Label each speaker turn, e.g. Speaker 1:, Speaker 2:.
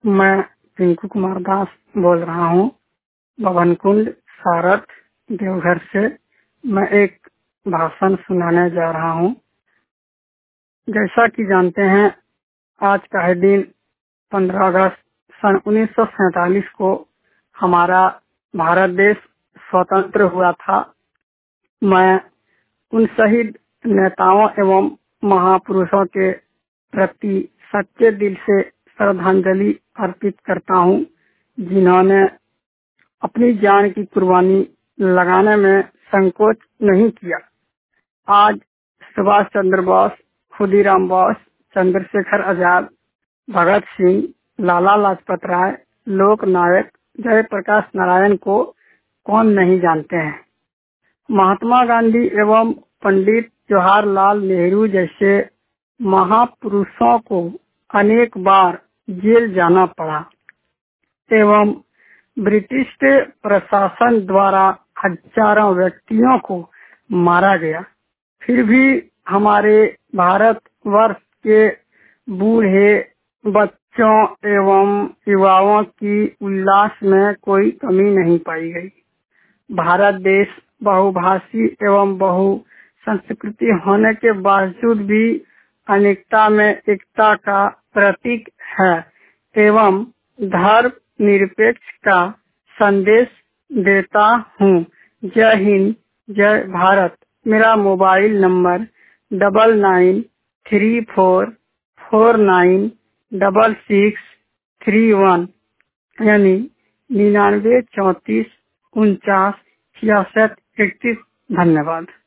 Speaker 1: मैं पिंकू कुमार दास बोल रहा हूँ, भवन कुंड सारथ देवघर से। मैं एक भाषण सुनाने जा रहा हूँ। जैसा कि जानते हैं, आज का है दिन 15 अगस्त सन 1947 को हमारा भारत देश स्वतंत्र हुआ था। मैं उन शहीद नेताओं एवं महापुरुषों के प्रति सच्चे दिल से श्रद्धांजलि अर्पित करता हूँ, जिन्होंने अपनी जान की कुर्बानी लगाने में संकोच नहीं किया। आज सुभाष चंद्र बोस, खुदीराम बोस, चंद्रशेखर आजाद, भगत सिंह, लाला लाजपत राय, लोक नायक जयप्रकाश नारायण को कौन नहीं जानते हैं। महात्मा गांधी एवं पंडित जवाहरलाल नेहरू जैसे महापुरुषों को अनेक बार जेल जाना पड़ा एवं ब्रिटिश के प्रशासन द्वारा हजारों व्यक्तियों को मारा गया। फिर भी हमारे भारत वर्ष के बूढ़े, बच्चों एवं युवाओं की उल्लास में कोई कमी नहीं पाई गई। भारत देश बहुभाषी एवं बहु संस्कृति होने के बावजूद भी अनेकता में एकता का प्रतीक है एवं धर्म निरपेक्ष का संदेश देता हूँ। जय हिंद, जय भारत। मेरा मोबाइल नंबर 9934496631 यानी 9934496631। धन्यवाद।